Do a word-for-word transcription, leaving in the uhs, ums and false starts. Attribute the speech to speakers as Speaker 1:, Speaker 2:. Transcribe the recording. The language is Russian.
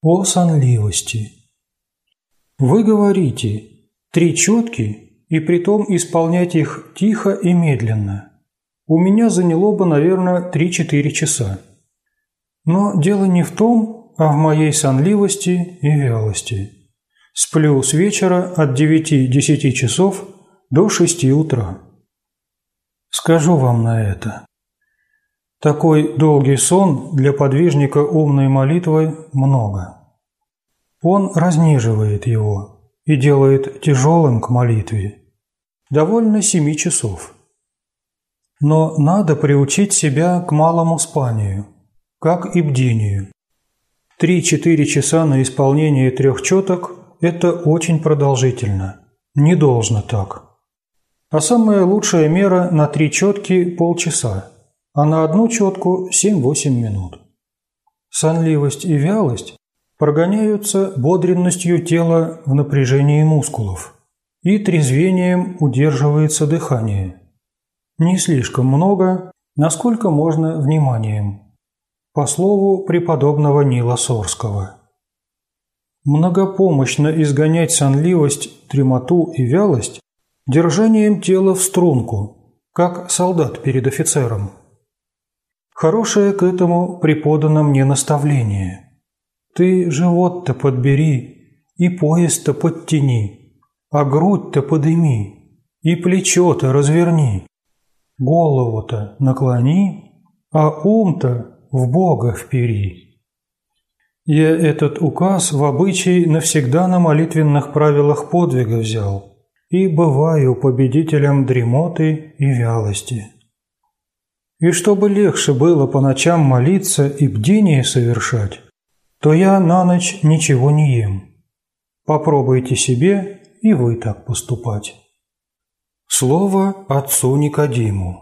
Speaker 1: О сонливости. Вы говорите «три четки» и притом исполнять их тихо и медленно. У меня заняло бы, наверное, три-четыре часа. Но дело не в том, а в моей сонливости и вялости. Сплю с вечера от девяти-десяти часов до шести утра. Скажу вам на это. Такой долгий сон для подвижника умной молитвы много. Он разниживает его и делает тяжелым к молитве. Довольно семи часов. Но надо приучить себя к малому спанию, как и бдению. Три-четыре часа на исполнение трех четок – это очень продолжительно. Не должно так. А самая лучшая мера на три четки – полчаса, а на одну четку – семь-восемь минут. Сонливость и вялость прогоняются бодренностью тела в напряжении мускулов, и трезвением удерживается дыхание. Не слишком много, насколько можно вниманием. По слову преподобного Нила Сорского. Многопомощно изгонять сонливость, дремоту и вялость держанием тела в струнку, как солдат перед офицером. Хорошее к этому преподано мне наставление. Ты живот-то подбери, и пояс-то подтяни, а грудь-то подыми, и плечо-то разверни, голову-то наклони, а ум-то в Бога впери. Я этот указ в обычай навсегда на молитвенных правилах подвига взял и бываю победителем дремоты и вялости. И чтобы легче было по ночам молиться и бдение совершать, то я на ночь ничего не ем. Попробуйте себе и вы так поступать. Слово отцу Никодиму.